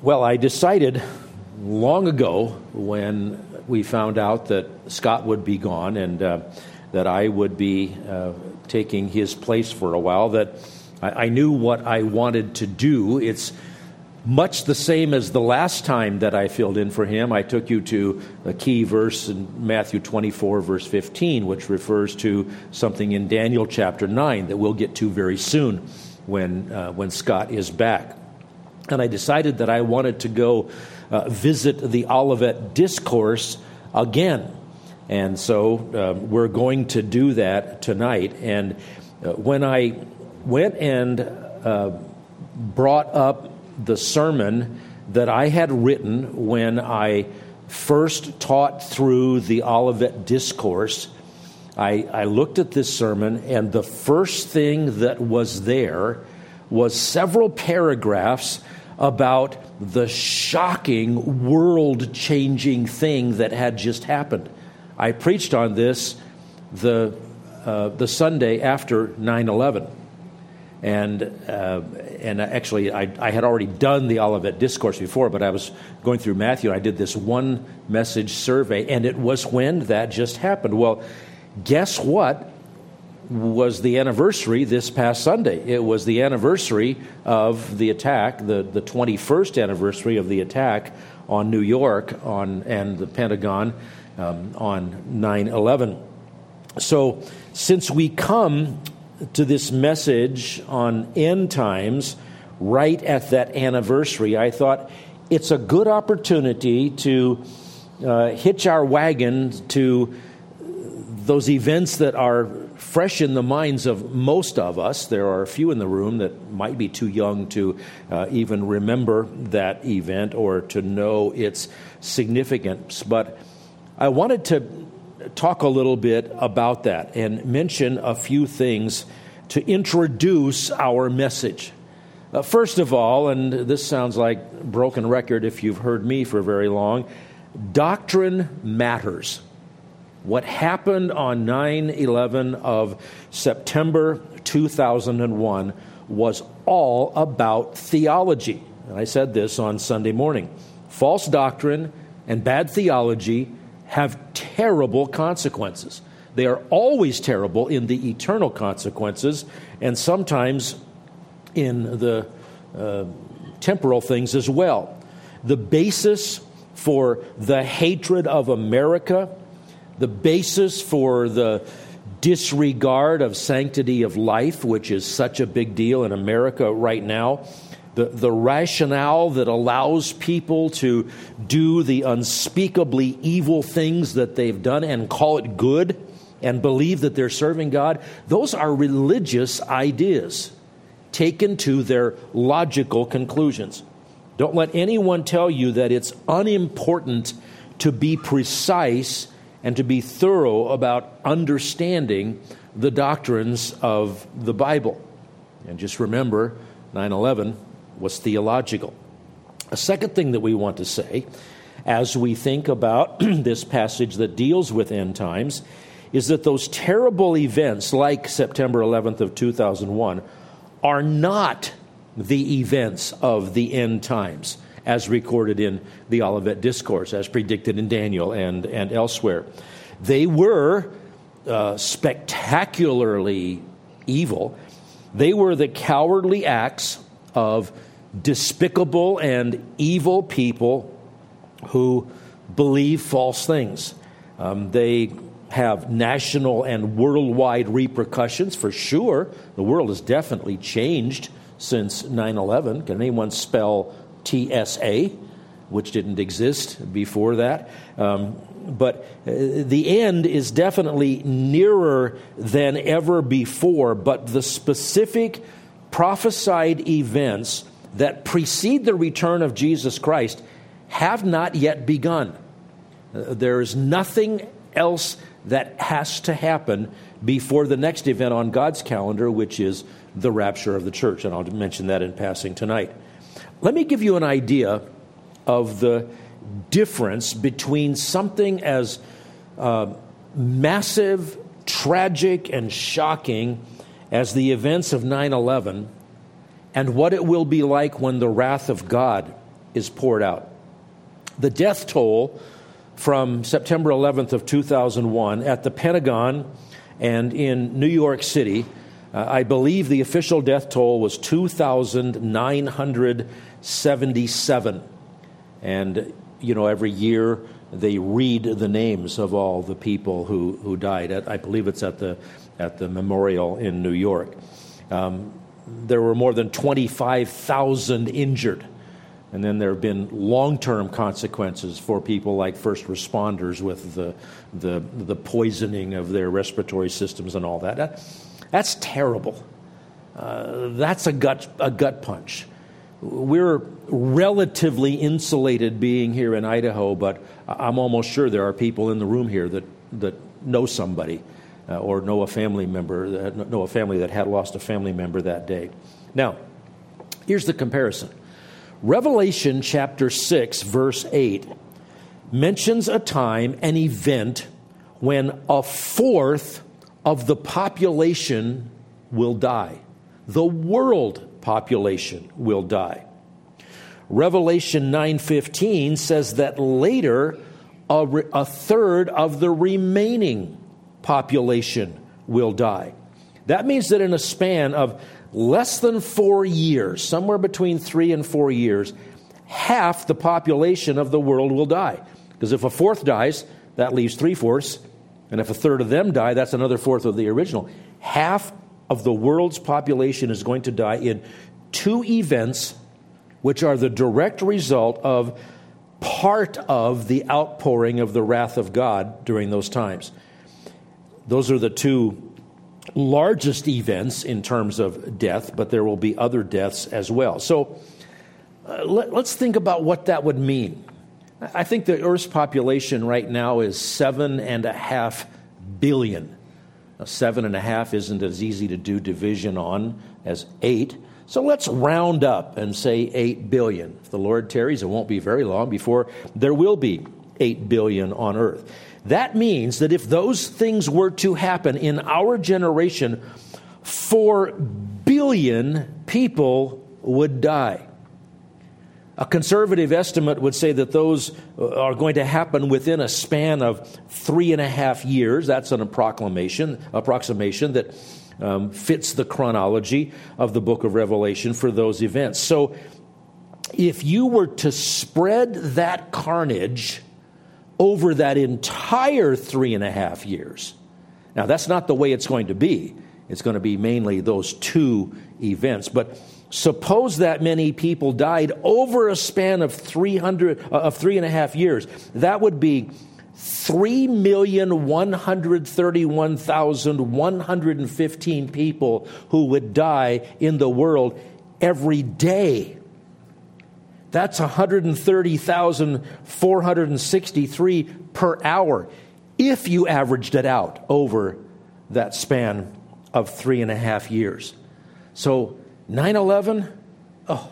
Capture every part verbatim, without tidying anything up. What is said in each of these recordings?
Well, I decided long ago when we found out that Scott would be gone and uh, that I would be uh, taking his place for a while, that I, I knew what I wanted to do. It's much the same as the last time that I filled in for him. I took you to a key verse in Matthew twenty-four, verse fifteen, which refers to something in Daniel chapter nine that we'll get to very soon when uh, when Scott is back. And I decided that I wanted to go uh, visit the Olivet Discourse again. And so uh, we're going to do that tonight. And uh, when I went and uh, brought up the sermon that I had written when I first taught through the Olivet Discourse, I, I looked at this sermon, and the first thing that was there was several paragraphs about the shocking, world-changing thing that had just happened. I preached on this the uh, the Sunday after nine eleven. And uh, and actually, I, I had already done the Olivet Discourse before, but I was going through Matthew, and I did this one message survey, and it was when that just happened. Well, guess what was the anniversary this past Sunday? It was the anniversary of the attack, the, the twenty-first anniversary of the attack on New York on and the Pentagon um, on nine eleven. So since we come to this message on end times right at that anniversary, I thought it's a good opportunity to uh, hitch our wagon to those events that are fresh in the minds of most of us. There are a few in the room that might be too young to uh, even remember that event or to know its significance. But I wanted to talk a little bit about that and mention a few things to introduce our message. Uh, first of all, and this sounds like broken record if you've heard me for very long, doctrine matters. What happened on nine eleven of September two thousand one was all about theology. And I said this on Sunday morning. False doctrine and bad theology have terrible consequences. They are always terrible in the eternal consequences, and sometimes in the uh, temporal things as well. The basis for the hatred of America, the basis for the disregard of sanctity of life, which is such a big deal in America right now, the, the rationale that allows people to do the unspeakably evil things that they've done and call it good and believe that they're serving God, those are religious ideas taken to their logical conclusions. Don't let anyone tell you that it's unimportant to be precise and to be thorough about understanding the doctrines of the Bible. And just remember, nine eleven was theological. A second thing that we want to say as we think about this passage that deals with end times is that those terrible events like September eleventh of two thousand one are not the events of the end times as recorded in the Olivet Discourse, as predicted in Daniel and, and elsewhere. They were uh, spectacularly evil. They were the cowardly acts of despicable and evil people who believe false things. Um, they have national and worldwide repercussions for sure. The world has definitely changed since nine eleven. Can anyone spell T S A, which didn't exist before that? Um, but the end is definitely nearer than ever before. But the specific prophesied events that precede the return of Jesus Christ have not yet begun. Uh, there is nothing else that has to happen before the next event on God's calendar, which is the rapture of the church. And I'll mention that in passing tonight. Let me give you an idea of the difference between something as uh, massive, tragic, and shocking as the events of nine eleven and what it will be like when the wrath of God is poured out. The death toll from September eleventh of two thousand one at the Pentagon and in New York City, uh, I believe the official death toll was two thousand nine hundred seventy-seven. And, you know, every year they read the names of all the people who, who died. At, I believe it's at the at the memorial in New York. Um, there were more than twenty-five thousand injured. And then there have been long-term consequences for people like first responders with the the, the poisoning of their respiratory systems and all that. that that's terrible. Uh, that's a gut a gut punch. We're relatively insulated being here in Idaho, but I'm almost sure there are people in the room here that, that know somebody uh, or know a family member, that know a family that had lost a family member that day. Now, here's the comparison. Revelation chapter six, verse eight, mentions a time, an event, when a fourth of the population will die. The world population will die. Revelation nine fifteen says that later a, re- a third of the remaining population will die. That means that in a span of less than four years, somewhere between three and four years, half the population of the world will die. Because if a fourth dies, that leaves three-fourths. And if a third of them die, that's another fourth of the original. Half of the world's population is going to die in two events which are the direct result of part of the outpouring of the wrath of God during those times. Those are the two largest events in terms of death, but there will be other deaths as well. So uh, let, let's think about what that would mean. I think the Earth's population right now is seven and a half billion. Now, seven and a half isn't as easy to do division on as eight. So let's round up and say eight billion. If the Lord tarries, it won't be very long before there will be eight billion on Earth. That means that if those things were to happen in our generation, four billion people would die. A conservative estimate would say that those are going to happen within a span of three and a half years. That's an approximation, approximation that um, fits the chronology of the book of Revelation for those events. So if you were to spread that carnage over that entire three and a half years. Now, that's not the way it's going to be. It's going to be mainly those two events. But suppose that many people died over a span of three hundred uh, of three and a half years. That would be three million one hundred thirty-one thousand one hundred fifteen people who would die in the world every day. That's one hundred thirty thousand four hundred sixty-three per hour if you averaged it out over that span of three and a half years. So nine eleven, oh,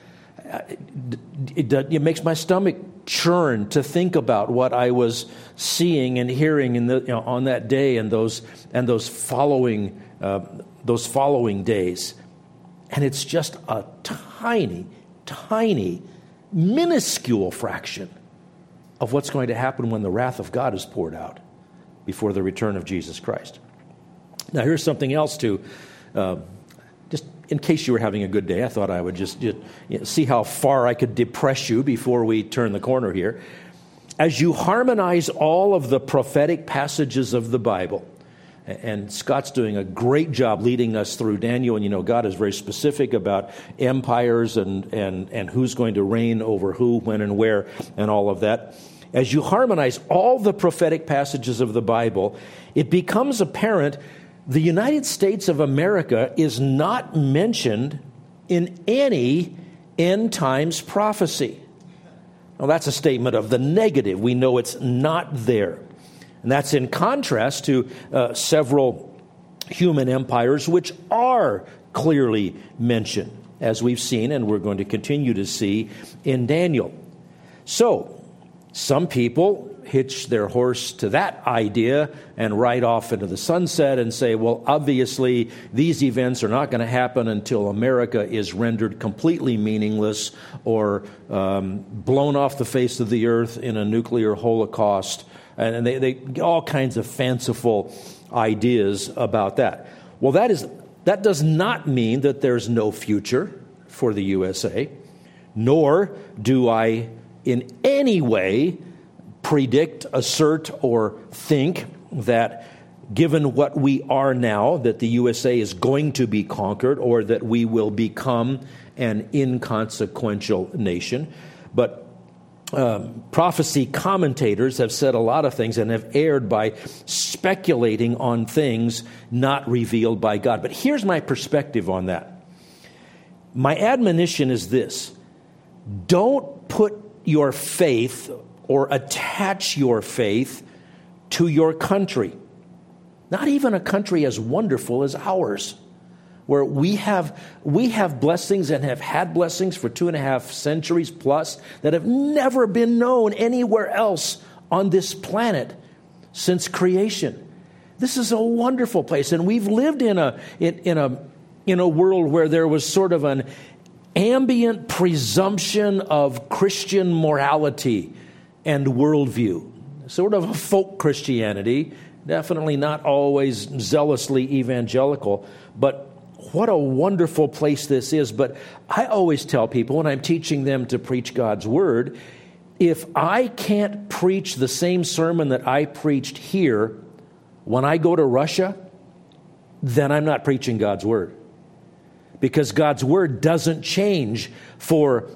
it, it, it makes my stomach churn to think about what I was seeing and hearing in the, you know, on that day and those and those following uh, those following days. And it's just a tiny, tiny, minuscule fraction of what's going to happen when the wrath of God is poured out before the return of Jesus Christ. Now, here's something else to, uh, just in case you were having a good day, I thought I would just, just you know, see how far I could depress you before we turn the corner here. As you harmonize all of the prophetic passages of the Bible, and Scott's doing a great job leading us through Daniel. And, you know, God is very specific about empires and, and, and who's going to reign over who, when, and where, and all of that. As you harmonize all the prophetic passages of the Bible, it becomes apparent the United States of America is not mentioned in any end times prophecy. Now, that's a statement of the negative. We know it's not there. And that's in contrast to uh, several human empires which are clearly mentioned, as we've seen and we're going to continue to see in Daniel. So, Some people hitch their horse to that idea and ride off into the sunset and say, well, obviously these events are not going to happen until America is rendered completely meaningless or um, blown off the face of the earth in a nuclear holocaust. And they, they all kinds of fanciful ideas about that. Well, that is that does not mean that there's no future for the U S A, nor do I in any way predict, assert, or think that given what we are now, that the U S A is going to be conquered or that we will become an inconsequential nation. But um, prophecy commentators have said a lot of things and have erred by speculating on things not revealed by God. But here's my perspective on that. My admonition is this: don't put your faith or attach your faith to your country. Not even a country as wonderful as ours, where we have we have blessings and have had blessings for two and a half centuries plus that have never been known anywhere else on this planet since creation. This is a wonderful place, and we've lived in a in, in a in a world where there was sort of an ambient presumption of Christian morality and worldview, sort of a folk Christianity, definitely not always zealously evangelical, but what a wonderful place this is. But I always tell people when I'm teaching them to preach God's word, if I can't preach the same sermon that I preached here when I go to Russia, then I'm not preaching God's word. Because God's word doesn't change for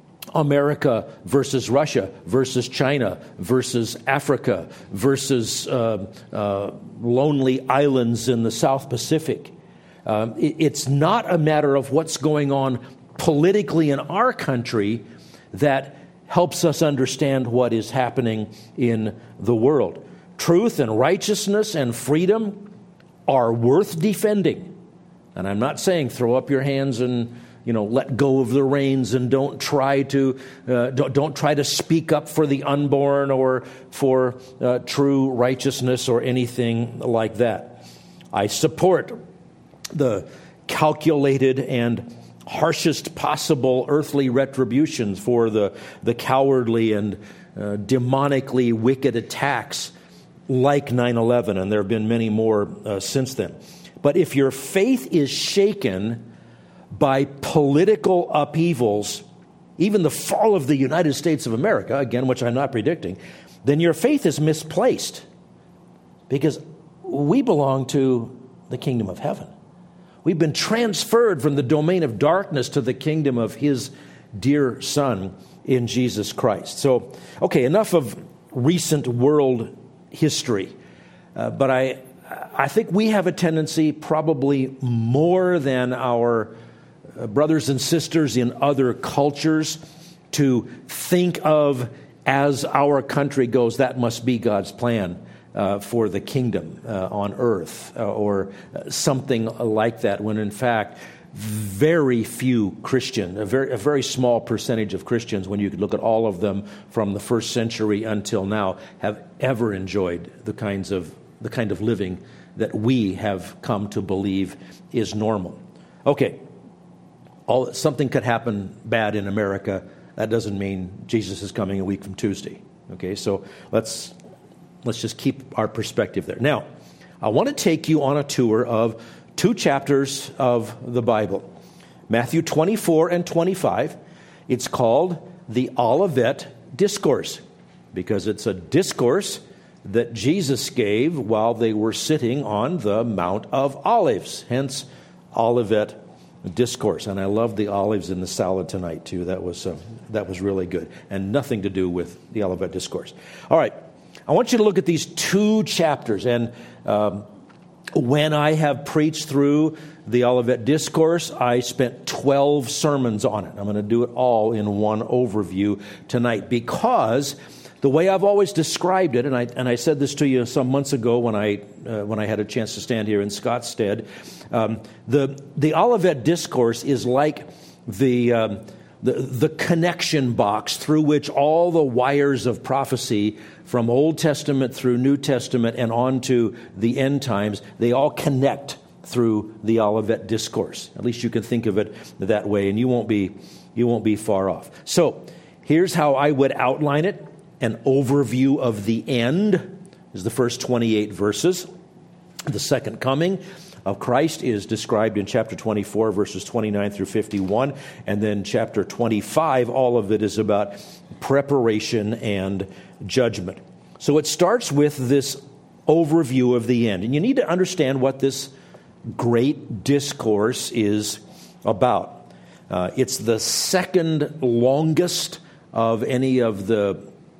America versus Russia versus China versus Africa versus uh, uh, lonely islands in the South Pacific. Um, it, it's not a matter of what's going on politically in our country that helps us understand what is happening in the world. Truth and righteousness and freedom are worth defending. And I'm not saying throw up your hands and, you know, let go of the reins and don't try to uh, don't, don't try to speak up for the unborn or for uh, true righteousness or anything like that. I support the calculated and harshest possible earthly retributions for the the cowardly and uh, demonically wicked attacks like nine eleven, and there have been many more uh, since then. But if your faith is shaken by political upheavals, even the fall of the United States of America, again, which I'm not predicting, then your faith is misplaced, because we belong to the kingdom of heaven. We've been transferred from the domain of darkness to the kingdom of his dear Son in Jesus Christ. So, okay, enough of recent world history. Uh, but I, I think we have a tendency, probably more than our uh, brothers and sisters in other cultures, to think of as our country goes, that must be God's plan uh, for the kingdom uh, on earth, uh, or something like that, when in fact, very few Christians, a very, a very small percentage of Christians, when you could look at all of them from the first century until now, have ever enjoyed the kinds of the kind of living that we have come to believe is normal. Okay, all something could happen bad in America. That doesn't mean Jesus is coming a week from Tuesday. Okay, so let's let's just keep our perspective there. Now, I want to take you on a tour of two chapters of the Bible, Matthew twenty-four and twenty-five. It's called the Olivet Discourse because it's a discourse that Jesus gave while they were sitting on the Mount of Olives, hence Olivet Discourse. And I love the olives in the salad tonight too. That was uh, that was really good, and nothing to do with the Olivet Discourse. All right, I want you to look at these two chapters, and um, when I have preached through the Olivet Discourse, I spent twelve sermons on it. I'm going to do it all in one overview tonight, because the way I've always described it, and I and I said this to you some months ago when I uh, when I had a chance to stand here in Scott's stead, um, the the Olivet Discourse is like the um, the, the connection box through which all the wires of prophecy from Old Testament through New Testament and on to the end times, they all connect through the Olivet Discourse. At least you can think of it that way, and you won't be you won't be far off. So here's how I would outline it. An overview of the end is the first twenty-eight verses. The second coming of Christ is described in chapter twenty-four, verses twenty-nine through fifty-one. And then chapter twenty-five, all of it is about preparation and judgment. So it starts with this overview of the end. And you need to understand what this great discourse is about. Uh, it's the second longest of any of the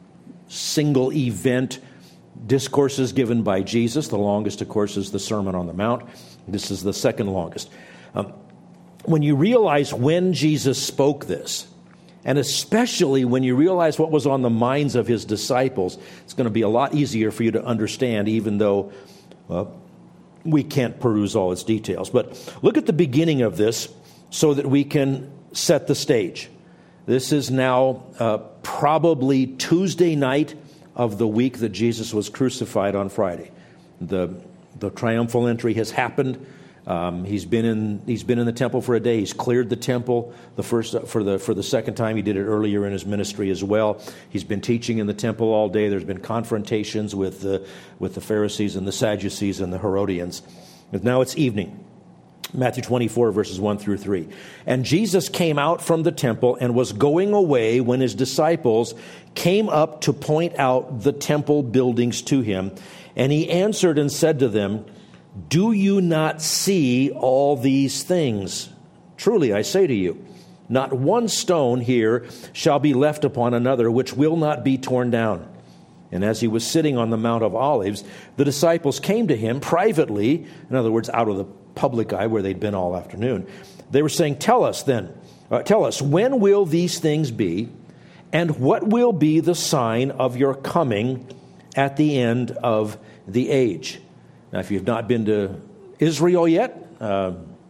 single event discourses given by Jesus. The longest, of course, is the Sermon on the Mount. This is the second longest. Um, when you realize when Jesus spoke this, and especially when you realize what was on the minds of his disciples, it's going to be a lot easier for you to understand, even though uh, we can't peruse all its details. But look at the beginning of this so that we can set the stage. This is now uh, probably Tuesday night of the week that Jesus was crucified on Friday. The the triumphal entry has happened. Um, he's been in he's been in the temple for a day. He's cleared the temple the first for the for the second time. He did it earlier in his ministry as well. He's been teaching in the temple all day. There's been confrontations with the with the Pharisees and the Sadducees and the Herodians. But now it's evening. Matthew twenty-four, verses one through three. And Jesus came out from the temple and was going away when his disciples came up to point out the temple buildings to him. And he answered and said to them, "Do you not see all these things? Truly, I say to you, not one stone here shall be left upon another, which will not be torn down." And as he was sitting on the Mount of Olives, the disciples came to him privately, in other words, out of the public eye where they'd been all afternoon. They were saying, "Tell us then, uh, tell us, when will these things be? And what will be the sign of your coming at the end of the age?" Now, if you've not been to Israel yet, uh,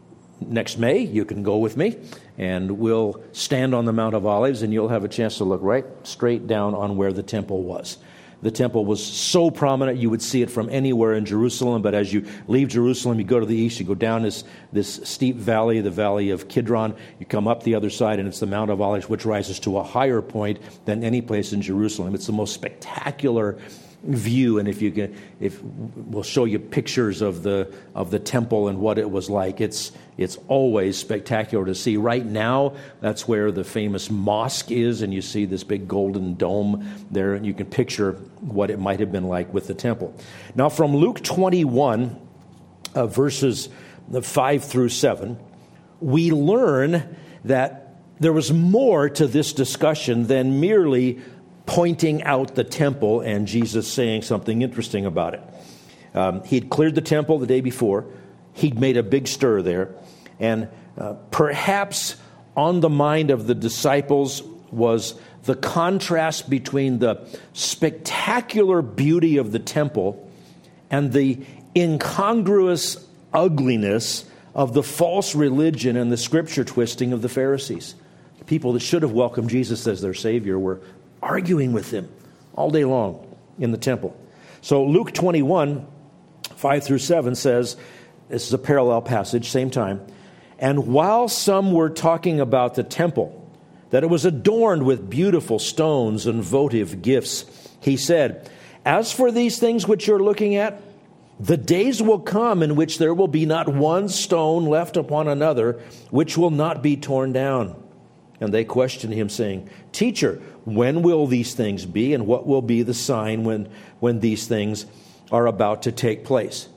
next May, you can go with me, and we'll stand on the Mount of Olives, and you'll have a chance to look right straight down on where the temple was. The temple was so prominent, you would see it from anywhere in Jerusalem. But as you leave Jerusalem, you go to the east, you go down this, this steep valley, the valley of Kidron. You come up the other side, and it's the Mount of Olives, which rises to a higher point than any place in Jerusalem. It's the most spectacular view, and if you can, if we'll show you pictures of the of the temple and what it was like. It's it's always spectacular to see. Right now, that's where the famous mosque is, and you see this big golden dome there, and you can picture what it might have been like with the temple. Now, from Luke twenty-one, uh, verses five through seven, we learn that there was more to this discussion than merely pointing out the temple and Jesus saying something interesting about it. Um, he'd cleared the temple the day before. He'd made a big stir there. And uh, perhaps on the mind of the disciples was the contrast between the spectacular beauty of the temple and the incongruous ugliness of the false religion and the scripture twisting of the Pharisees. The people that should have welcomed Jesus as their Savior were arguing with him all day long in the temple. So Luke twenty-one, five through seven says, this is a parallel passage, same time, "And while some were talking about the temple, that it was adorned with beautiful stones and votive gifts, he said, 'As for these things which you're looking at, the days will come in which there will be not one stone left upon another, which will not be torn down.' And they questioned him, saying, 'Teacher, when will these things be, and what will be the sign when, when these things are about to take place?'"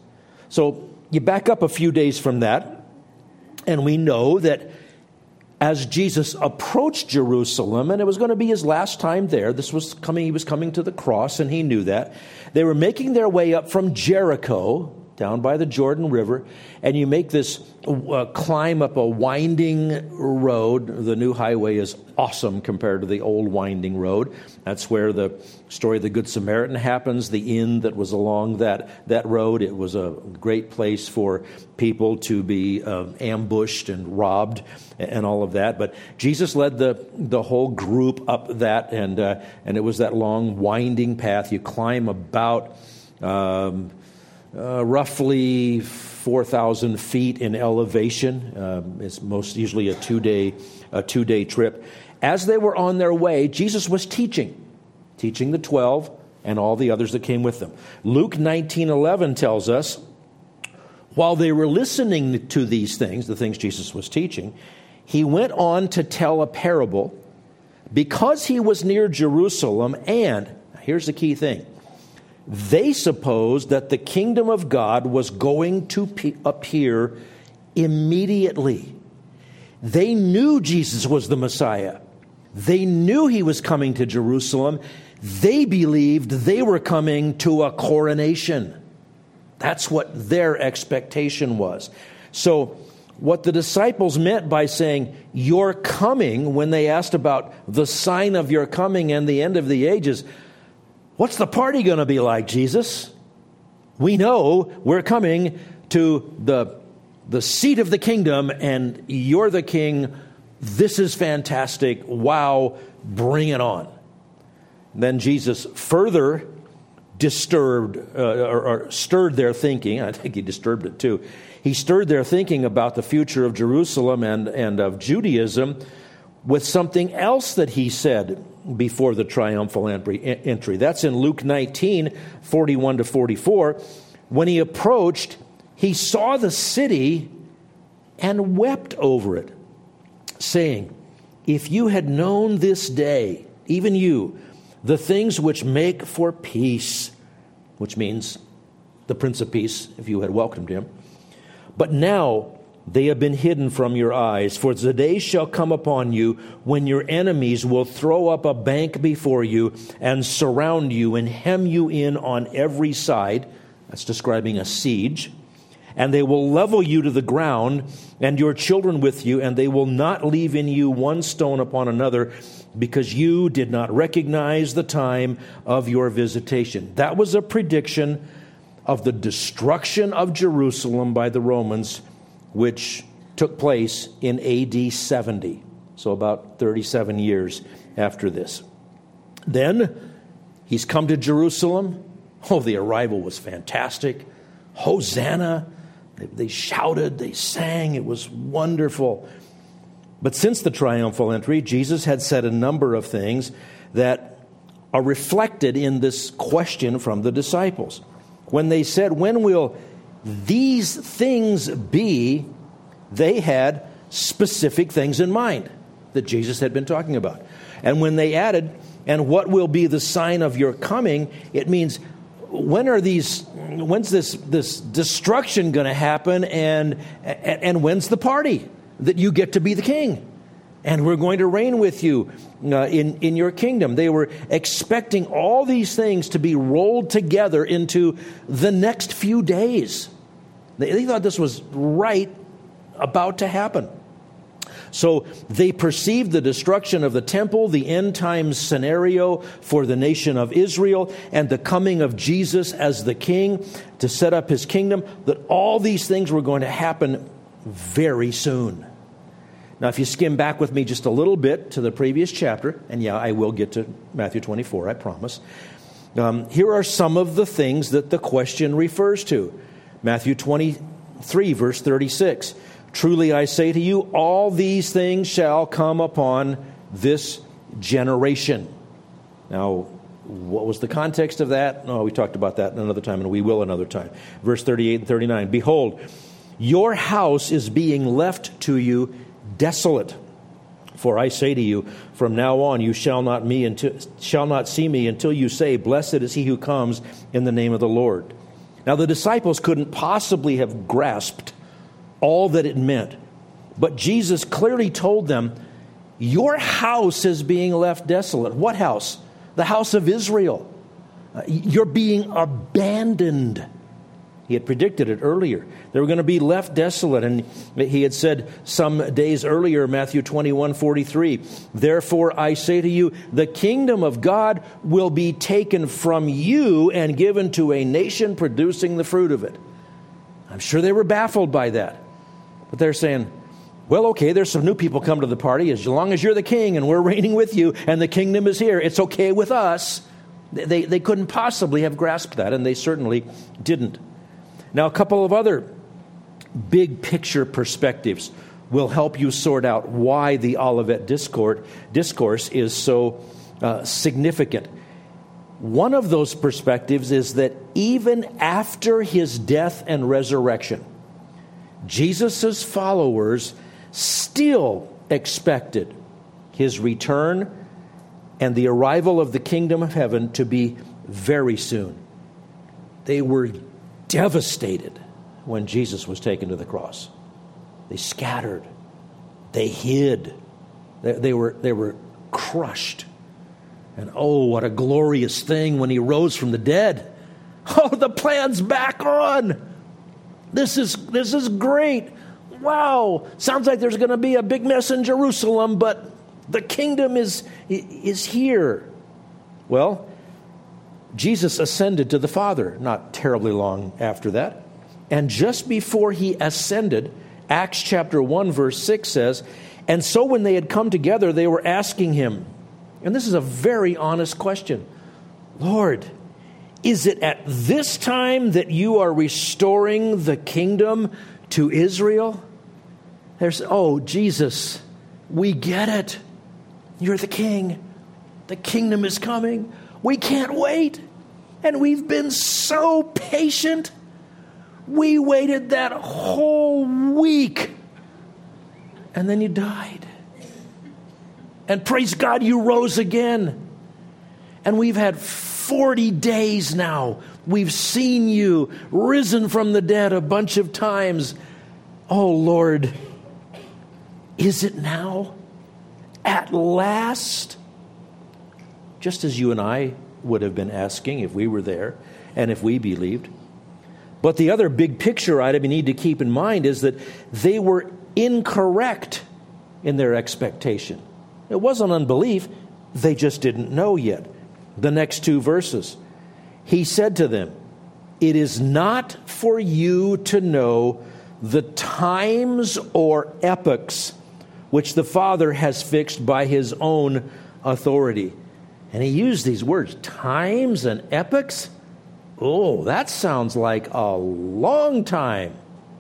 So you back up a few days from that, and we know that as Jesus approached Jerusalem, and it was going to be his last time there, this was coming, he was coming to the cross, and he knew that. They were making their way up from Jericho, down by the Jordan River, and you make this uh, climb up a winding road. The new highway is awesome compared to the old winding road. That's where the story of the Good Samaritan happens, the inn that was along that, that road. It was a great place for people to be uh, ambushed and robbed and all of that. But Jesus led the, the whole group up that, and, uh, and it was that long winding path. You climb about... Um, Uh, roughly four thousand feet in elevation. Um, it's most usually a two-day a two-day trip. As they were on their way, Jesus was teaching, teaching the twelve and all the others that came with them. Luke nineteen eleven tells us, while they were listening to these things, the things Jesus was teaching, he went on to tell a parable because he was near Jerusalem, and, here's the key thing, they supposed that the kingdom of God was going to pe- appear immediately. They knew Jesus was the Messiah. They knew he was coming to Jerusalem. They believed they were coming to a coronation. That's what their expectation was. So what the disciples meant by saying, "You're coming," when they asked about the sign of your coming and the end of the ages, what's the party going to be like, Jesus? We know we're coming to the, the seat of the kingdom, and you're the king. This is fantastic. Wow, bring it on. Then Jesus further disturbed uh, or, or stirred their thinking. I think he disturbed it too. He stirred their thinking about the future of Jerusalem and, and of Judaism with something else that he said before the triumphal entry. That's in Luke nineteen, forty-one to forty-four. When he approached, he saw the city and wept over it, saying, "If you had known this day, even you, the things which make for peace," which means the Prince of Peace, if you had welcomed him, "but now they have been hidden from your eyes. For the day shall come upon you when your enemies will throw up a bank before you and surround you and hem you in on every side." That's describing a siege. "And they will level you to the ground and your children with you, and they will not leave in you one stone upon another, because you did not recognize the time of your visitation." That was a prediction of the destruction of Jerusalem by the Romans, which took place in A D seventy, so about thirty-seven years after this. Then he's come to Jerusalem. Oh, the arrival was fantastic. Hosanna. They, they shouted, they sang. It was wonderful. But since the triumphal entry, Jesus had said a number of things that are reflected in this question from the disciples. When they said, "When will these things be?" they had specific things in mind that Jesus had been talking about. And when they added, "And what will be the sign of your coming?" it means, when are these, when's this, this destruction going to happen, and, and and when's the party that you get to be the king? And we're going to reign with you uh, in, in your kingdom. They were expecting all these things to be rolled together into the next few days. They, they thought this was right about to happen. So they perceived the destruction of the temple, the end times scenario for the nation of Israel, and the coming of Jesus as the king to set up his kingdom, that all these things were going to happen very soon. Now, if you skim back with me just a little bit to the previous chapter, and yeah, I will get to Matthew twenty-four, I promise. Um, here are some of the things that the question refers to. Matthew twenty-three, verse thirty-six. "Truly I say to you, all these things shall come upon this generation." Now, what was the context of that? Oh, we talked about that another time, and we will another time. Verse thirty-eight and thirty-nine. "Behold, your house is being left to you desolate. For I say to you, from now on you shall not me until, shall not see me until you say, Blessed is he who comes in the name of the Lord." Now the disciples couldn't possibly have grasped all that it meant. But Jesus clearly told them, your house is being left desolate. What house? The house of Israel. Uh, you're being abandoned. He had predicted it earlier. They were going to be left desolate. And he had said some days earlier, Matthew twenty-one forty-three, therefore I say to you, the kingdom of God will be taken from you and given to a nation producing the fruit of it. I'm sure they were baffled by that. But they're saying, well, okay, there's some new people come to the party. As long as you're the king and we're reigning with you and the kingdom is here, it's okay with us. They, they couldn't possibly have grasped that, and they certainly didn't. Now, a couple of other big picture perspectives will help you sort out why the Olivet Discourse, discourse is so uh, significant. One of those perspectives is that even after his death and resurrection, Jesus' followers still expected his return and the arrival of the kingdom of heaven to be very soon. They were devastated when Jesus was taken to the cross. They scattered. They hid. They, they were they were crushed. And oh, what a glorious thing when he rose from the dead. Oh, the plan's back on. This is this is great. Wow. Sounds like there's going to be a big mess in Jerusalem, but the kingdom is is here. Well, Jesus ascended to the Father not terribly long after that. And just before he ascended, Acts chapter one, verse six says, and so when they had come together, they were asking him, and this is a very honest question, Lord, is it at this time that you are restoring the kingdom to Israel? There's, oh, Jesus, we get it. You're the king. The kingdom is coming. We can't wait. And we've been so patient. We waited that whole week. And then you died. And praise God, you rose again. And we've had forty days now. We've seen you risen from the dead a bunch of times. Oh, Lord, is it now? At last? Just as you and I would have been asking if we were there and if we believed. But the other big picture item you need to keep in mind is that they were incorrect in their expectation. It wasn't unbelief. They just didn't know yet. The next two verses. He said to them, it is not for you to know the times or epochs which the Father has fixed by his own authority. And he used these words, times and epochs. Oh, that sounds like a long time.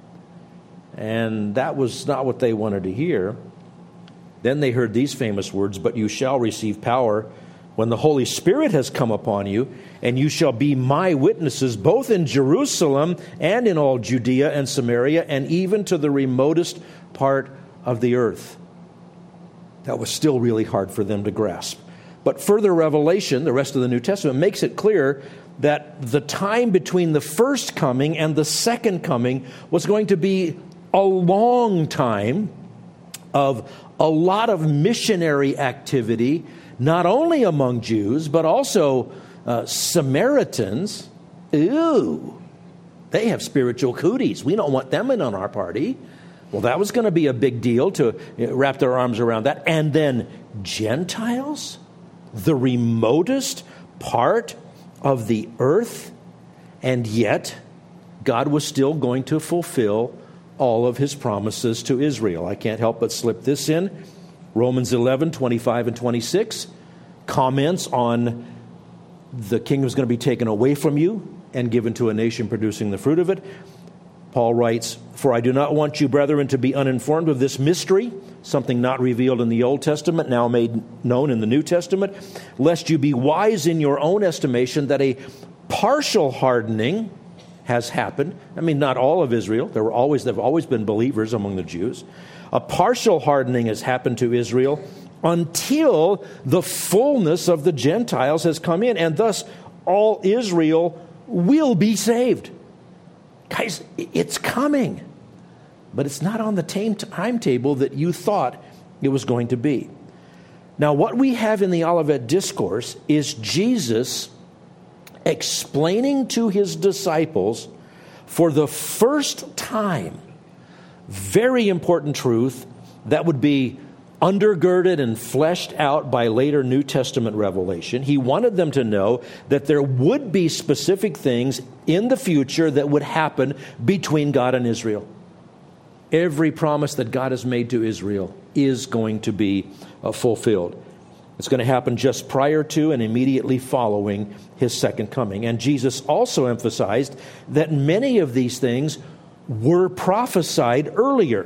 And that was not what they wanted to hear. Then they heard these famous words, but you shall receive power when the Holy Spirit has come upon you, and you shall be my witnesses both in Jerusalem and in all Judea and Samaria and even to the remotest part of the earth. That was still really hard for them to grasp. But further revelation, the rest of the New Testament, makes it clear that the time between the first coming and the second coming was going to be a long time of a lot of missionary activity, not only among Jews, but also uh, Samaritans. Ooh, they have spiritual cooties. We don't want them in on our party. Well, that was going to be a big deal to wrap their arms around that. And then Gentiles, the remotest part of the earth, and yet God was still going to fulfill all of his promises to Israel. I can't help but slip this in. Romans eleven, twenty-five and twenty-six comments on the kingdom is going to be taken away from you and given to a nation producing the fruit of it. Paul writes, for I do not want you, brethren, to be uninformed of this mystery, something not revealed in the Old Testament, now made known in the New Testament, lest you be wise in your own estimation that a partial hardening has happened. I mean, not all of Israel. There were always, there have always been believers among the Jews. A partial hardening has happened to Israel until the fullness of the Gentiles has come in, and thus all Israel will be saved. Guys, it's coming, but it's not on the timetable that you thought it was going to be. Now, what we have in the Olivet Discourse is Jesus explaining to his disciples for the first time, very important truth that would be undergirded and fleshed out by later New Testament revelation. He wanted them to know that there would be specific things in the future that would happen between God and Israel. Every promise that God has made to Israel is going to be uh, fulfilled. It's going to happen just prior to and immediately following his second coming. And Jesus also emphasized that many of these things were prophesied earlier.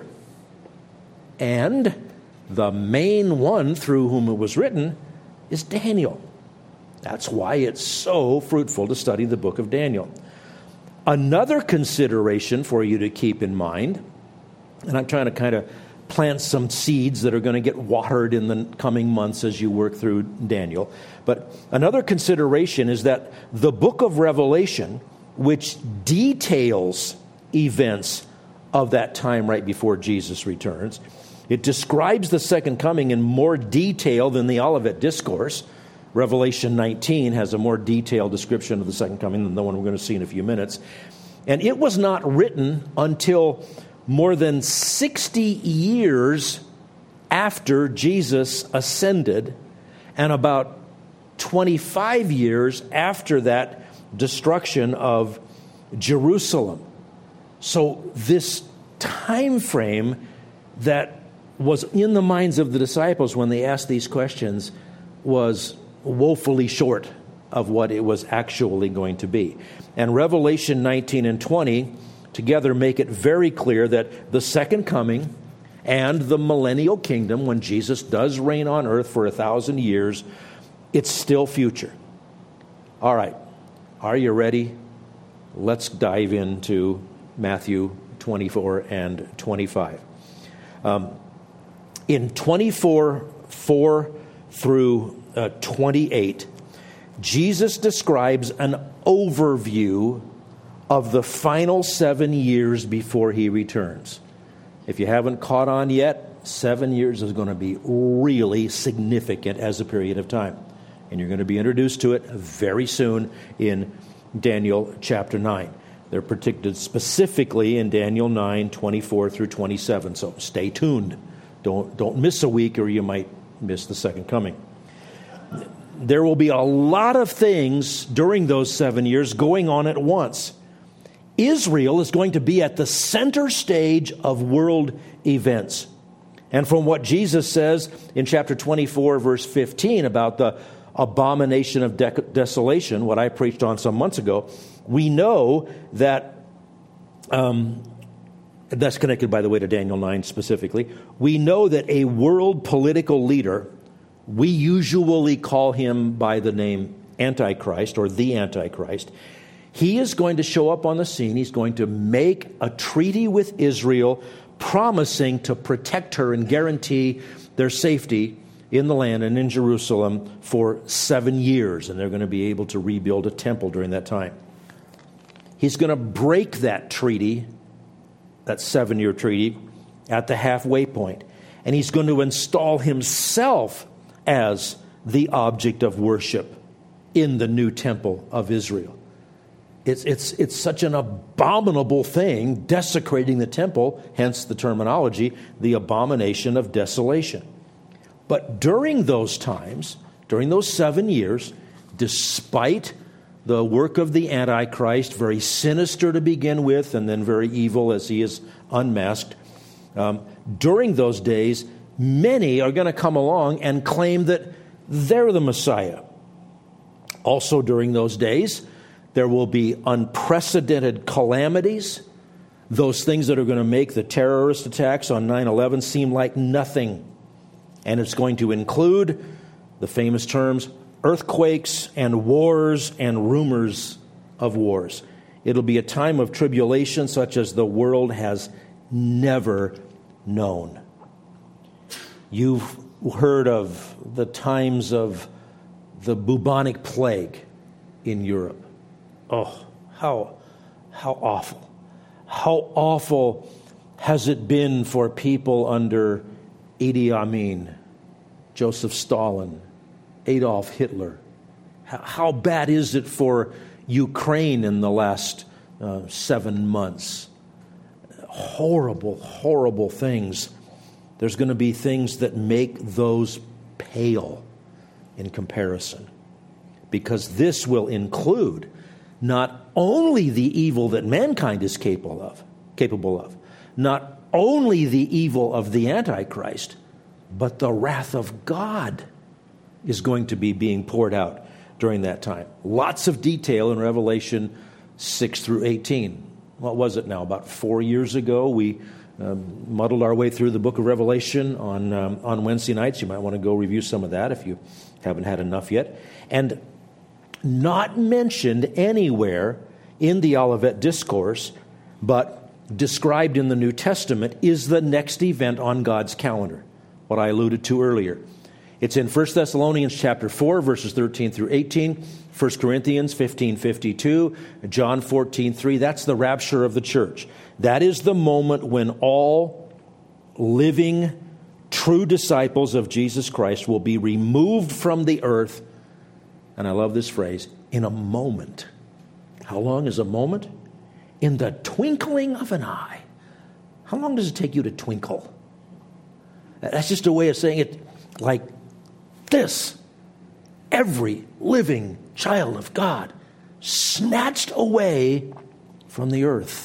And the main one through whom it was written is Daniel. That's why it's so fruitful to study the book of Daniel. Another consideration for you to keep in mind, and I'm trying to kind of plant some seeds that are going to get watered in the coming months as you work through Daniel. But another consideration is that the book of Revelation, which details events of that time right before Jesus returns, it describes the second coming in more detail than the Olivet Discourse. Revelation nineteen has a more detailed description of the second coming than the one we're going to see in a few minutes. And it was not written until more than sixty years after Jesus ascended, and about twenty-five years after that destruction of Jerusalem. So this time frame that was in the minds of the disciples when they asked these questions was woefully short of what it was actually going to be. And Revelation nineteen and twenty together make it very clear that the second coming and the millennial kingdom, when Jesus does reign on earth for a thousand years, it's still future. All right, are you ready? Let's dive into Matthew twenty-four and twenty-five. Um, in twenty-four, four through uh, twenty-eight, Jesus describes an overview of the final seven years before he returns. If you haven't caught on yet, seven years is going to be really significant as a period of time. And you're going to be introduced to it very soon in Daniel chapter nine. They're predicted specifically in Daniel nine, twenty-four through twenty-seven. So stay tuned. Don't, don't miss a week or you might miss the second coming. There will be a lot of things during those seven years going on at once. Israel is going to be at the center stage of world events. And from what Jesus says in chapter twenty-four, verse fifteen, about the abomination of de- desolation, what I preached on some months ago, we know that, um, that's connected, by the way, to Daniel nine specifically. We know that a world political leader, we usually call him by the name Antichrist or the Antichrist. He is going to show up on the scene. He's going to make a treaty with Israel, promising to protect her and guarantee their safety in the land and in Jerusalem for seven years. And they're going to be able to rebuild a temple during that time. He's going to break that treaty, that seven-year treaty, at the halfway point. And he's going to install himself as the object of worship in the new temple of Israel. It's, it's, it's such an abominable thing, desecrating the temple, hence the terminology, the abomination of desolation. But during those times, during those seven years, despite the work of the Antichrist, very sinister to begin with, and then very evil as he is unmasked, um, during those days, many are going to come along and claim that they're the Messiah. Also during those days, there will be unprecedented calamities, those things that are going to make the terrorist attacks on nine eleven seem like nothing. And it's going to include the famous terms, earthquakes and wars and rumors of wars. It'll be a time of tribulation such as the world has never known. You've heard of the times of the bubonic plague in Europe. Oh, how, how awful. How awful has it been for people under Idi Amin, Joseph Stalin, Adolf Hitler? How, how bad is it for Ukraine in the last uh, seven months. Horrible, horrible things. There's going to be things that make those pale in comparison. Because this will include not only the evil that mankind is capable of, capable of, not only the evil of the Antichrist, but the wrath of God is going to be being poured out during that time. Lots of detail in Revelation six through eighteen. What was it now? About four years ago, we um, muddled our way through the book of Revelation on, um, on Wednesday nights. You might want to go review some of that if you haven't had enough yet. And not mentioned anywhere in the Olivet Discourse, but described in the New Testament, is the next event on God's calendar, what I alluded to earlier. It's in First Thessalonians chapter four, verses thirteen through eighteen, First Corinthians fifteen fifty-two, John fourteen three. That's the rapture of the church. That is the moment when all living, true disciples of Jesus Christ will be removed from the earth. And I love this phrase, in a moment. How long is a moment? In the twinkling of an eye. How long does it take you to twinkle? That's just a way of saying it like this. Every living child of God snatched away from the earth.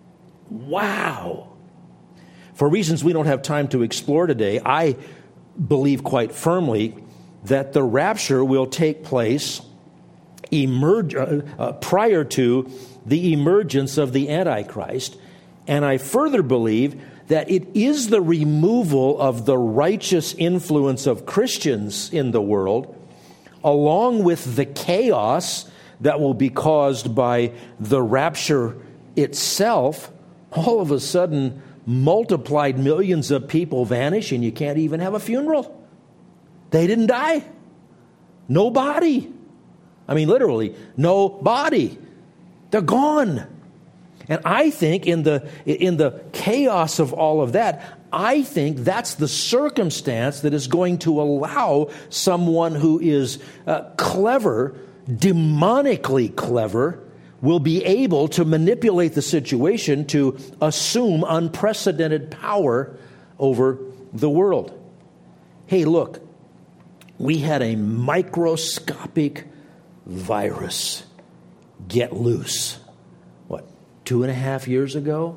Wow. For reasons we don't have time to explore today, I believe quite firmly that the rapture will take place emerge, uh, uh, prior to the emergence of the Antichrist. And I further believe that it is the removal of the righteous influence of Christians in the world, along with the chaos that will be caused by the rapture itself. All of a sudden, multiplied millions of people vanish, and you can't even have a funeral. They didn't die. No body. I mean, literally, no body. They're gone. And I think in the in the chaos of all of that, I think that's the circumstance that is going to allow someone who is uh, clever, demonically clever, will be able to manipulate the situation to assume unprecedented power over the world. Hey, look, we had a microscopic virus get loose. What, two and a half years ago?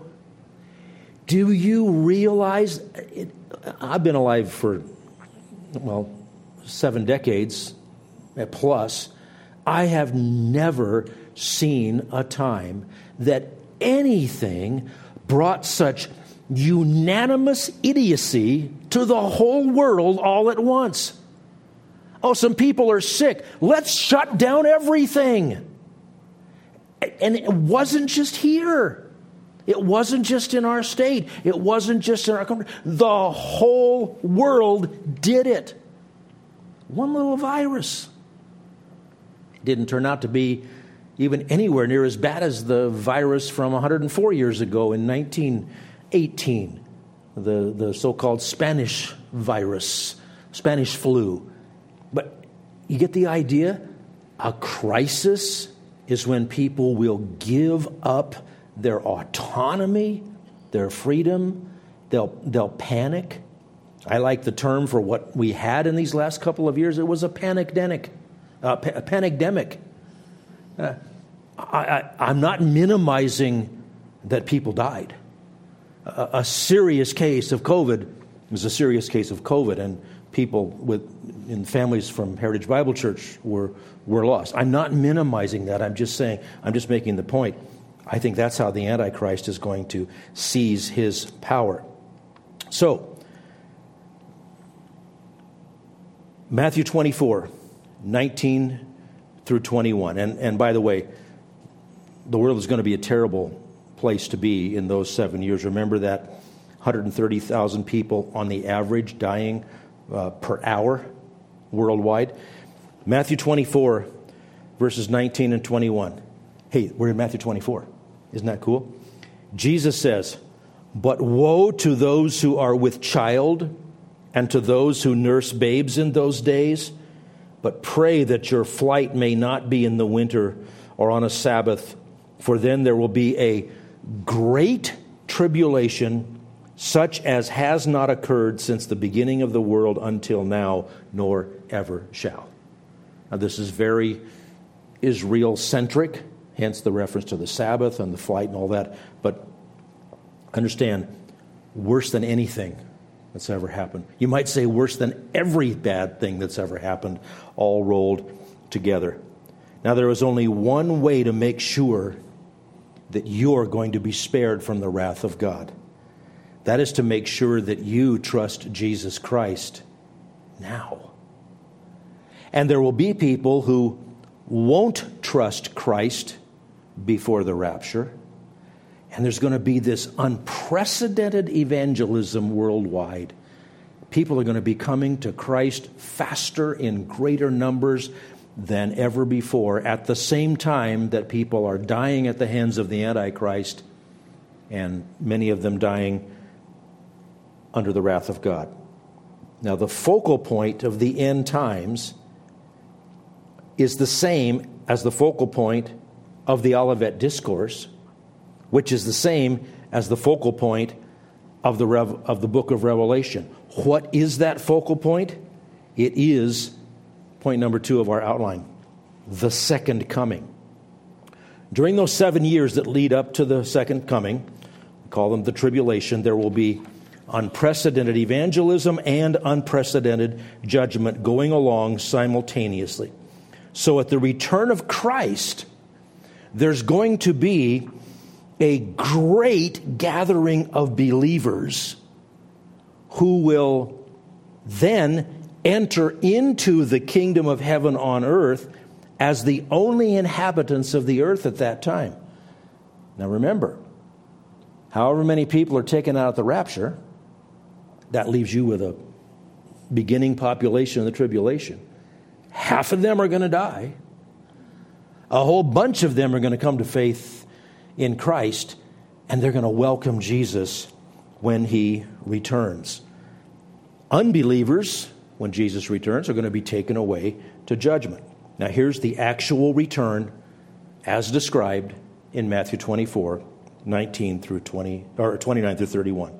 Do you realize, it, I've been alive for, well, seven decades plus. I have never seen a time that anything brought such unanimous idiocy to the whole world all at once. Oh, some people are sick. Let's shut down everything. And it wasn't just here. It wasn't just in our state. It wasn't just in our country. The whole world did it. One little virus. It didn't turn out to be even anywhere near as bad as the virus from one hundred four years ago in nineteen eighteen, the, the so-called Spanish virus, Spanish flu. But you get the idea? A crisis is when people will give up their autonomy, their freedom. They'll, they'll panic. I like the term for what we had in these last couple of years. It was a panicdemic. Uh, pa- a panicdemic. Uh, I, I, I'm not minimizing that people died. A, a serious case of COVID was a serious case of COVID, and people with in families from Heritage Bible Church were were lost. I'm not minimizing that. I'm just saying. I'm just making the point. I think that's how the Antichrist is going to seize his power. So, Matthew twenty-four, nineteen through twenty-one. And, and by the way, the world is going to be a terrible place to be in those seven years. Remember that one hundred thirty thousand people on the average dying uh, per hour worldwide. Matthew twenty-four, verses nineteen and twenty-one. Hey, we're in Matthew twenty-four. Isn't that cool? Jesus says, "But woe to those who are with child and to those who nurse babes in those days. But pray that your flight may not be in the winter or on a Sabbath, For then there will be a great tribulation, such as has not occurred since the beginning of the world until now, nor ever shall. Now, this is very Israel-centric, hence the reference to the Sabbath and the flight and all that. But understand, worse than anything that's ever happened. You might say worse than every bad thing that's ever happened, all rolled together. Now, there is only one way to make sure that you're going to be spared from the wrath of God. That is to make sure that you trust Jesus Christ now. And there will be people who won't trust Christ before the rapture. And there's going to be this unprecedented evangelism worldwide. People are going to be coming to Christ faster in greater numbers than ever before, at the same time that people are dying at the hands of the Antichrist, and many of them dying under the wrath of God. Now, the focal point of the end times is the same as the focal point of the Olivet Discourse, which is the same as the focal point of the Rev- of the book of Revelation. What is that focal point? It is point number two of our outline, the second coming. During those seven years that lead up to the second coming, we call them the tribulation, there will be unprecedented evangelism and unprecedented judgment going along simultaneously. So at the return of Christ, there's going to be a great gathering of believers who will then enter into the kingdom of heaven on earth as the only inhabitants of the earth at that time. Now remember, however many people are taken out at the rapture, that leaves you with a beginning population of the tribulation. Half of them are going to die. A whole bunch of them are going to come to faith in Christ, and they're going to welcome Jesus when he returns. Unbelievers, when Jesus returns, are going to be taken away to judgment. Now here's the actual return as described in Matthew twenty-four, nineteen through twenty, or twenty-nine through thirty-one.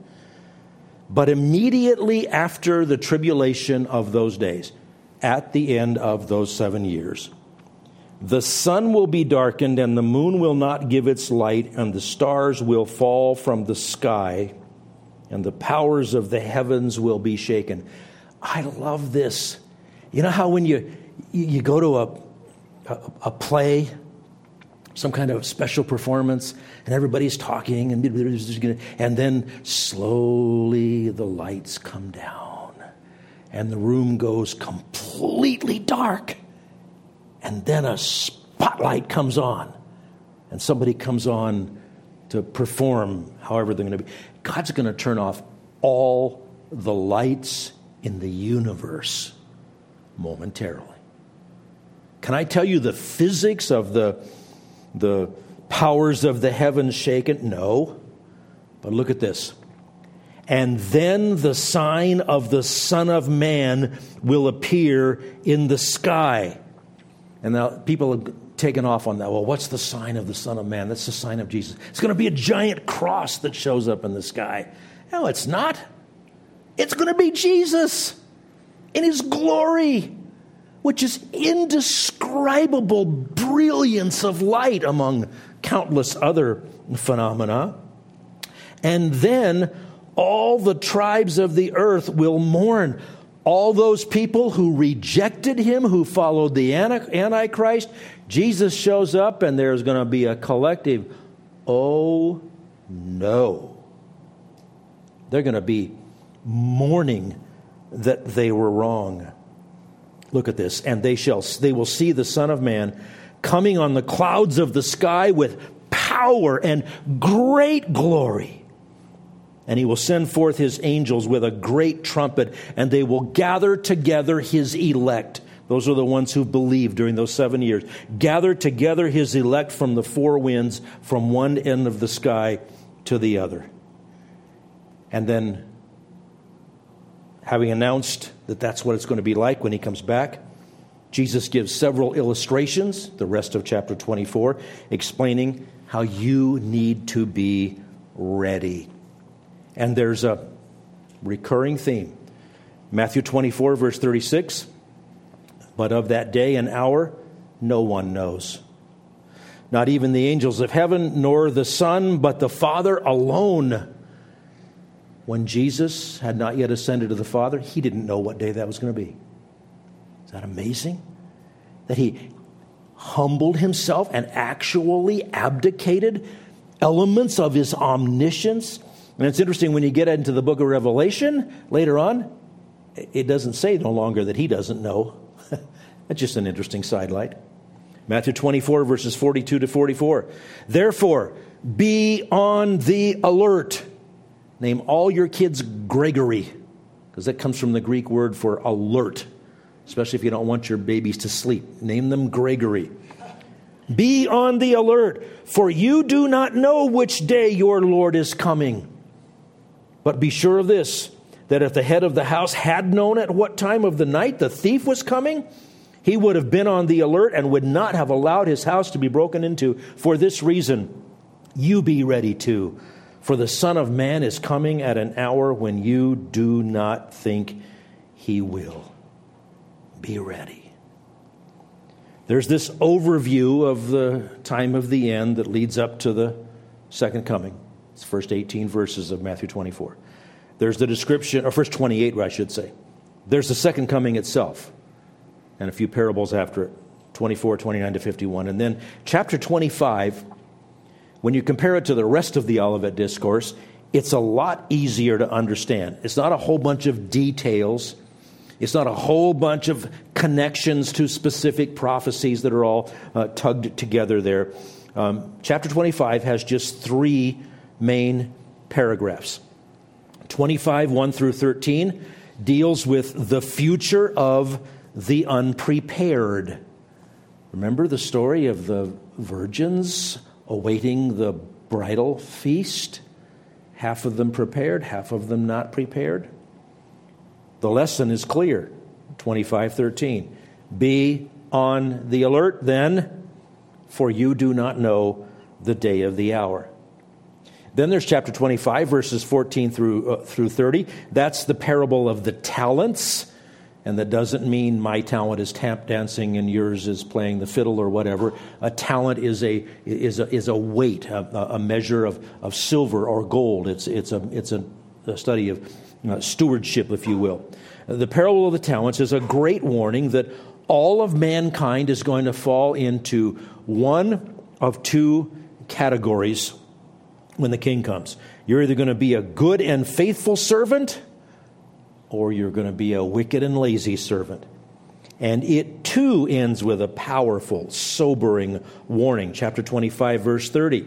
But immediately after the tribulation of those days, at the end of those seven years, the sun will be darkened, and the moon will not give its light, and the stars will fall from the sky, and the powers of the heavens will be shaken. I love this. You know how when you you go to a, a, a play, some kind of special performance, and everybody's talking, and, and then slowly the lights come down, and the room goes completely dark, and then a spotlight comes on, and somebody comes on to perform however they're going to be. God's going to turn off all the lights in the universe momentarily. Can I tell you the physics of the, the powers of the heavens shaken? No. But look at this. And then the sign of the Son of Man will appear in the sky. And now people have taken off on that. Well, what's the sign of the Son of Man? That's the sign of Jesus. It's going to be a giant cross that shows up in the sky. No, it's not. It's going to be Jesus in his glory, which is indescribable brilliance of light among countless other phenomena. And then all the tribes of the earth will mourn. All those people who rejected him, who followed the Antichrist, Jesus shows up, and there's going to be a collective, oh no. They're going to be mourning that they were wrong. Look at this. And they shall they will see the Son of Man coming on the clouds of the sky with power and great glory. And he will send forth his angels with a great trumpet, and they will gather together his elect. Those are the ones who believed during those seven years. Gather together his elect from the four winds, from one end of the sky to the other. And then, having announced that that's what it's going to be like when he comes back, Jesus gives several illustrations, the rest of chapter twenty-four, explaining how you need to be ready. And there's a recurring theme. Matthew twenty-four, verse thirty-six, but of that day and hour, no one knows. Not even the angels of heaven, nor the Son, but the Father alone. When Jesus had not yet ascended to the Father, he didn't know what day that was going to be. Is that amazing? That he humbled himself and actually abdicated elements of his omniscience. And it's interesting when you get into the book of Revelation later on, it doesn't say no longer that he doesn't know. That's just an interesting sidelight. Matthew twenty-four, verses forty-two to forty-four. Therefore, be on the alert. Name all your kids Gregory, because that comes from the Greek word for alert, especially if you don't want your babies to sleep. Name them Gregory. Be on the alert, for you do not know which day your Lord is coming. But be sure of this, that if the head of the house had known at what time of the night the thief was coming, he would have been on the alert and would not have allowed his house to be broken into. For this reason, you be ready too. For the Son of Man is coming at an hour when you do not think he will. Be ready. There's this overview of the time of the end that leads up to the second coming. It's the first eighteen verses of Matthew twenty-four. There's the description, or first twenty-eight, I should say. There's the second coming itself, and a few parables after it, twenty-four, twenty-nine to fifty-one. And then chapter twenty-five, when you compare it to the rest of the Olivet Discourse, it's a lot easier to understand. It's not a whole bunch of details. It's not a whole bunch of connections to specific prophecies that are all uh, tugged together there. Um, chapter twenty-five has just three main paragraphs. twenty-five, one through thirteen, deals with the future of the unprepared. Remember the story of the virgins awaiting the bridal feast? Half of them prepared, half of them not prepared. The lesson is clear. twenty-five thirteen. Be on the alert then, for you do not know the day of the hour. Then there's chapter twenty-five, verses fourteen through uh, through thirty. That's the parable of the talents. And that doesn't mean my talent is tap dancing and yours is playing the fiddle or whatever. A talent is a is a is a weight, a, a measure of, of silver or gold. It's it's a it's a, a study of uh, stewardship, if you will. The parable of the talents is a great warning that all of mankind is going to fall into one of two categories when the king comes. You're either going to be a good and faithful servant, or you're going to be a wicked and lazy servant. And it too ends with a powerful, sobering warning. Chapter twenty-five, verse thirty.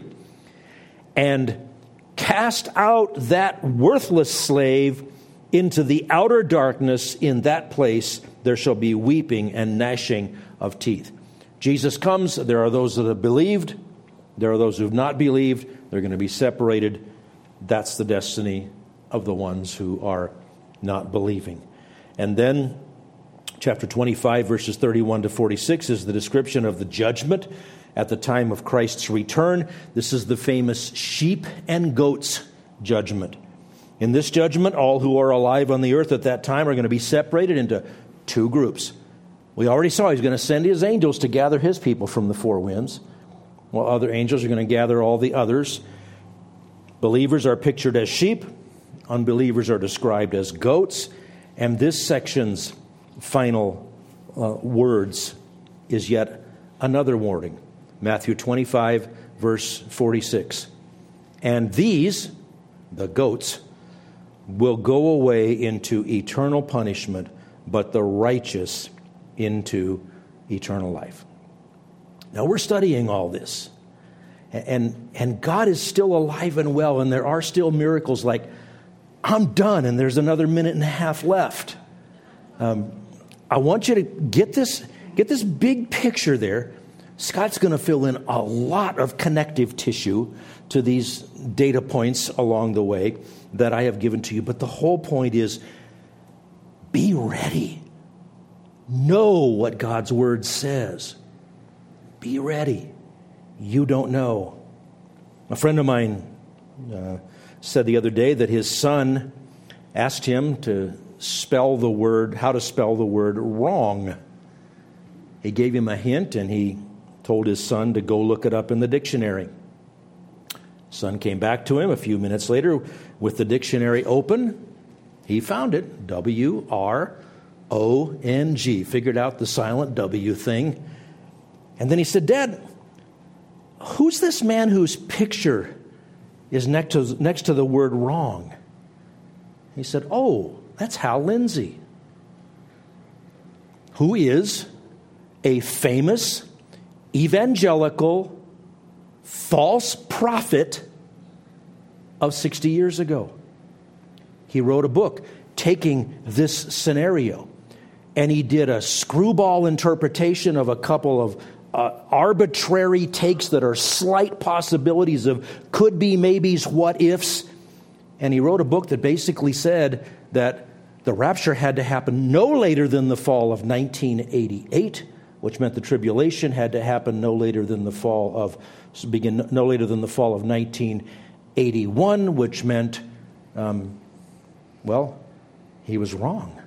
And cast out that worthless slave into the outer darkness. In that place there shall be weeping and gnashing of teeth. Jesus comes. There are those that have believed. There are those who have not believed. They're going to be separated. That's the destiny of the ones who are not believing. And then chapter twenty-five, verses thirty-one to forty-six is the description of the judgment at the time of Christ's return. This is the famous sheep and goats judgment. In this judgment, all who are alive on the earth at that time are going to be separated into two groups. We already saw he's going to send his angels to gather his people from the four winds, while other angels are going to gather all the others. Believers are pictured as sheep. Unbelievers are described as goats. And this section's final uh, words is yet another warning. Matthew twenty-five, verse forty-six. And these, the goats, will go away into eternal punishment, but the righteous into eternal life. Now we're studying all this. And, and God is still alive and well, and there are still miracles like, I'm done, and there's another minute and a half left. Um, I want you to get this, get this big picture there. Scott's going to fill in a lot of connective tissue to these data points along the way that I have given to you. But the whole point is, be ready. Know what God's word says. Be ready. You don't know A friend of mine uh, said the other day that his son asked him to spell the word, how to spell the word wrong. He gave him a hint, and he told his son to go look it up in the dictionary. Son came back to him a few minutes later with the dictionary open. He found it, W R O N G, figured out the silent W thing. And then he said, Dad, who's this man whose picture is next to, next to the word wrong? He said, oh, that's Hal Lindsey, who is a famous evangelical false prophet of sixty years ago. He wrote a book taking this scenario, and he did a screwball interpretation of a couple of uh, arbitrary takes that are slight possibilities of could be, maybes, what ifs. And he wrote a book that basically said that the rapture had to happen no later than the fall of nineteen eighty-eight, which meant the tribulation had to happen no later than the fall of begin no later than the fall of nineteen eighty-one, which meant, um, well, he was wrong,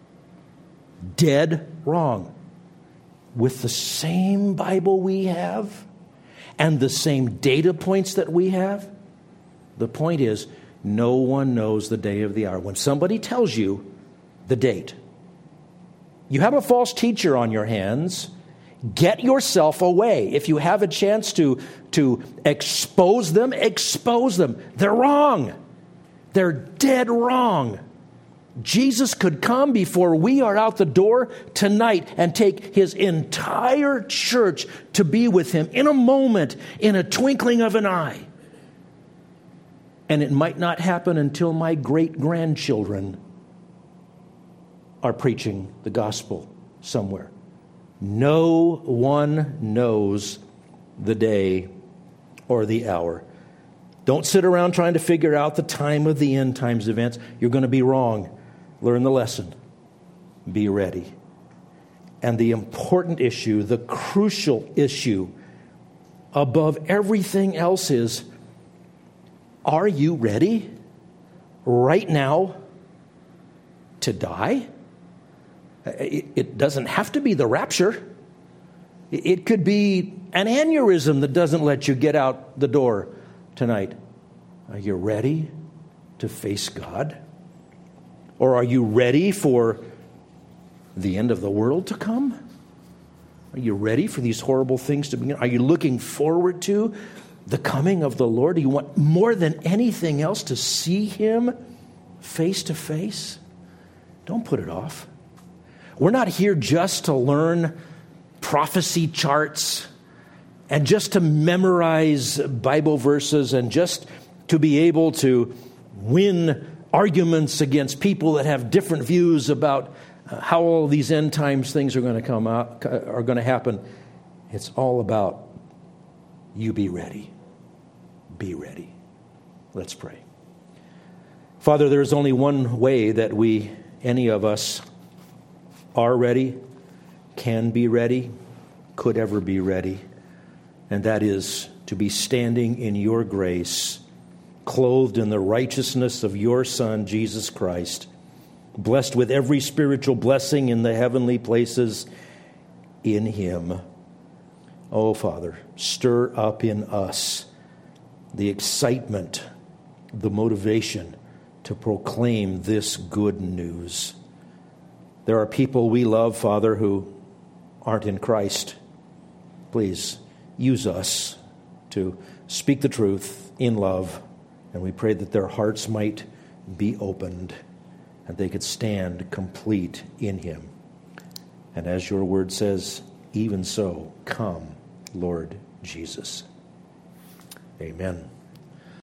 dead wrong, with the same Bible we have and the same data points that we have. The point is, no one knows the day of the hour. When somebody tells you the date, you have a false teacher on your hands. Get yourself away. If you have a chance to, to expose them, expose them. They're wrong. They're dead wrong. Jesus could come before we are out the door tonight and take his entire church to be with him in a moment, in a twinkling of an eye. And it might not happen until my great-grandchildren are preaching the gospel somewhere. No one knows the day or the hour. Don't sit around trying to figure out the time of the end times events. You're going to be wrong. Learn the lesson. Be ready. And the important issue, the crucial issue above everything else is, are you ready right now to die? It doesn't have to be the rapture. It could be an aneurysm that doesn't let you get out the door tonight. Are you ready to face God? Or are you ready for the end of the world to come? Are you ready for these horrible things to begin? Are you looking forward to the coming of the Lord? Do you want more than anything else to see him face to face? Don't put it off. We're not here just to learn prophecy charts and just to memorize Bible verses and just to be able to win arguments against people that have different views about how all these end times things are going to come out, are going to happen. It's all about you be ready. Be ready. Let's pray. Father, there is only one way that we, any of us, are ready, can be ready, could ever be ready, and that is to be standing in your grace, clothed in the righteousness of your Son, Jesus Christ, blessed with every spiritual blessing in the heavenly places in him. Oh, Father, stir up in us the excitement, the motivation to proclaim this good news. There are people we love, Father, who aren't in Christ. Please use us to speak the truth in love, and we pray that their hearts might be opened and they could stand complete in him. And as your word says, even so, come, Lord Jesus. Amen.